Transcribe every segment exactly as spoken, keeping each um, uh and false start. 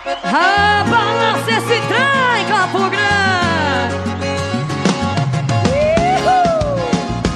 Ah, balança esse trem, Campo Grande. Uhul.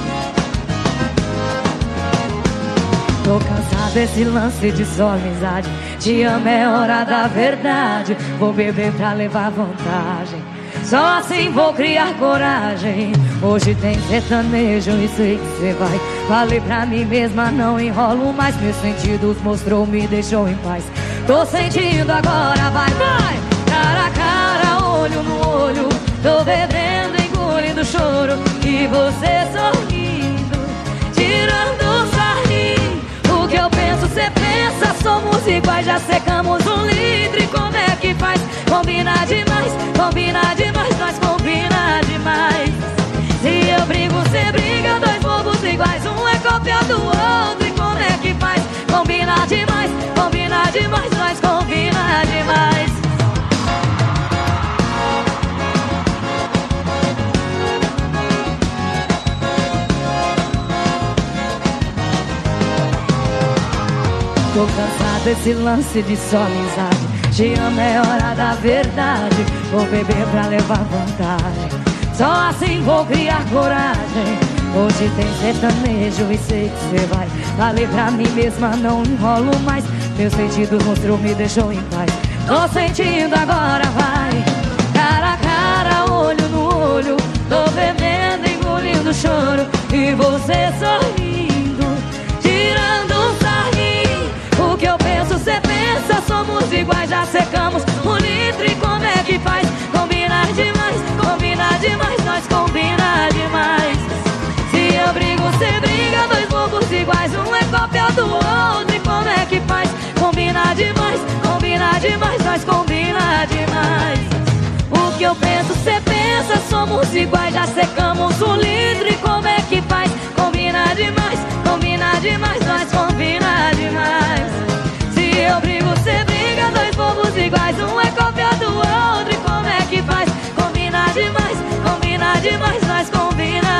Tô cansado desse lance de só amizade. Te amo é hora da verdade. Vou beber pra levar vantagem. Só assim vou criar coragem. Hoje tem sertanejo e sei que cê vai. Falei pra mim mesma, não enrolo mais. Meus sentidos mostrou, me deixou em paz. Tô sentindo agora, vai, vai. Cara a cara, olho no olho. Tô bebendo, engolindo choro. E você sorrindo, tirando o sarrinho. O que eu penso, cê pensa. Somos iguais, já secamos um litro. E como é que faz? Combina demais, combina demais. Nós combina demais. Se eu brigo, cê briga. Dois bobos iguais, um é cópia do outro. E como é que faz? Combina demais, combina demais. Nós combina demais. Tô cansado desse lance de só amizade. Te amo é hora da verdade. Vou beber pra levar vantagem. Só assim vou criar coragem. Hoje tem sertanejo e sei que cê vai. Falei pra mim mesma, não enrolo mais. Meus sentidos mostrou, me deixou em paz. Tô sentindo agora, vai. Cara a cara, olho no olho. Tô bebendo, engolindo choro. E você sorrindo, tirando um sarrinho. O que eu penso, cê pensa. Somos iguais, já secamos um litro. E como é que faz? Combina demais, combina demais. Nós combina demais. Se eu brigo, cê briga. Dois bobos iguais, um é cópia do outro. E como é que faz? Combina demais, combina demais. Nós combina demais. O que eu penso, cê pensa. Somos iguais, já secamos um litro. E como é que faz? Combina demais, combina demais. Nós combina demais. Se eu brigo, cê briga. Dois bobos iguais, um é cópia do outro. E como é que faz? Combina demais, combina demais. Nós combina